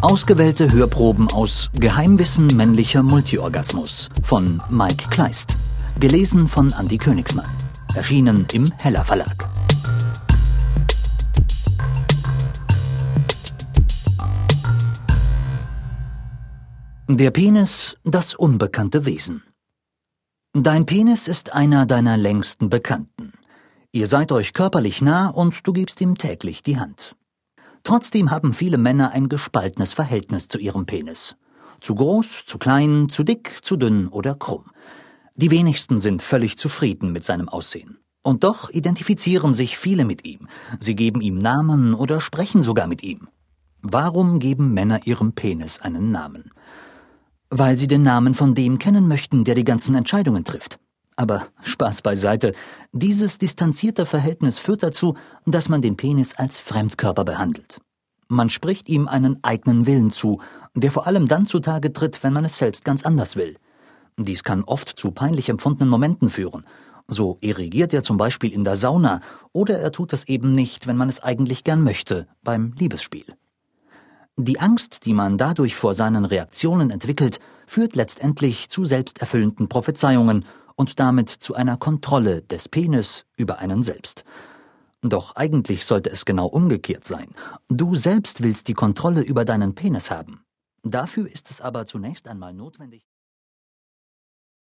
Ausgewählte Hörproben aus Geheimwissen männlicher Multiorgasmus von Mike Kleist. Gelesen von Andi Königsmann. Erschienen im Heller Verlag. Der Penis, das unbekannte Wesen. Dein Penis ist einer deiner längsten Bekannten. Ihr seid euch körperlich nah und du gibst ihm täglich die Hand. Trotzdem haben viele Männer ein gespaltenes Verhältnis zu ihrem Penis. Zu groß, zu klein, zu dick, zu dünn oder krumm. Die wenigsten sind völlig zufrieden mit seinem Aussehen. Und doch identifizieren sich viele mit ihm. Sie geben ihm Namen oder sprechen sogar mit ihm. Warum geben Männer ihrem Penis einen Namen? Weil sie den Namen von dem kennen möchten, der die ganzen Entscheidungen trifft. Aber Spaß beiseite, dieses distanzierte Verhältnis führt dazu, dass man den Penis als Fremdkörper behandelt. Man spricht ihm einen eigenen Willen zu, der vor allem dann zutage tritt, wenn man es selbst ganz anders will. Dies kann oft zu peinlich empfundenen Momenten führen. So erigiert er zum Beispiel in der Sauna, oder er tut es eben nicht, wenn man es eigentlich gern möchte, beim Liebesspiel. Die Angst, die man dadurch vor seinen Reaktionen entwickelt, führt letztendlich zu selbsterfüllenden Prophezeiungen und damit zu einer Kontrolle des Penis über einen selbst. Doch eigentlich sollte es genau umgekehrt sein. Du selbst willst die Kontrolle über deinen Penis haben. Dafür ist es aber zunächst einmal notwendig,